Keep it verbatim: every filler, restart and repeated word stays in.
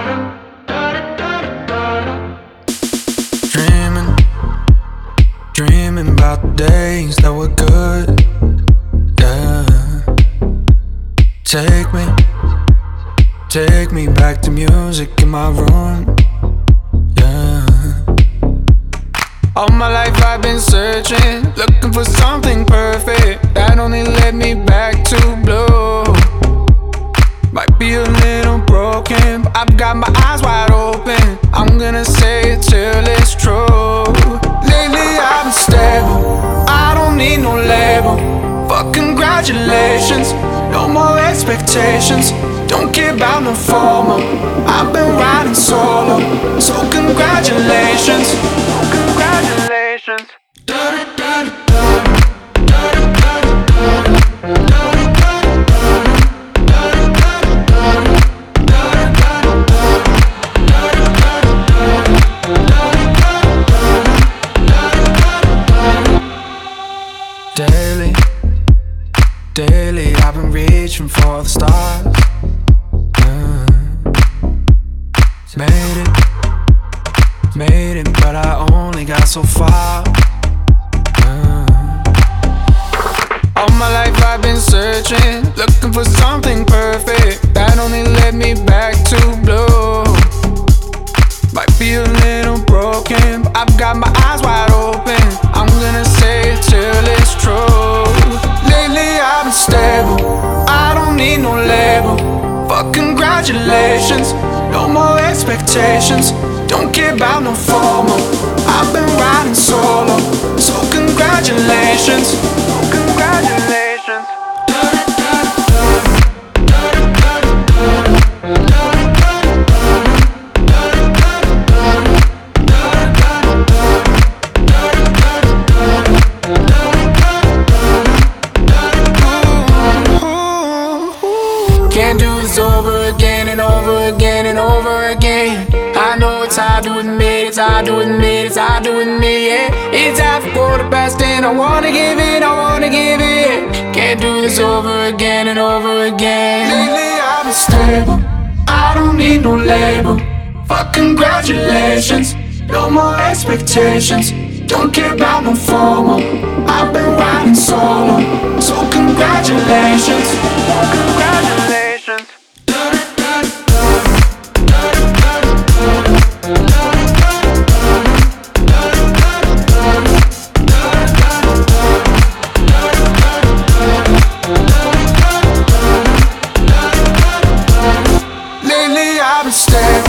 Dreaming, dreaming about the days that were good, yeah. Take me, take me back to music in my room, yeah. All my life I've been searching, looking for something perfect that only led me back to blue. Might be a little broken, but I've got my eyes wide open. I'm gonna say it till it's true. Lately I've been stable, I don't need no label. Fuck congratulations, no more expectations. Don't care about no formal, I've been riding solo. So congratulations, congratulations. Daily, daily I've been reaching for the stars, yeah. Made it, made it, but I only got so far, yeah. All my life I've been searching, looking for something perfect that only led me back to blue. Might be a little broken, but I've got my eyes wide open. I'm gonna say it till it's true. Lately I've been stable, I don't need no label. Fuck congratulations, no more expectations. Don't care about no formal, I've been riding solo. So congratulations, congratulations. Can't do this over again and over again and over again. I know it's hard to admit, it's hard to admit, it's hard to admit, yeah. It's half a quarter past and I wanna give it, I wanna give it. Can't do this over again and over again. Lately I've been stable, I don't need no label. Fuck congratulations, no more expectations. Don't care about no formal, I've been riding solo. So congratulations, congratulations. Lately I've been stable,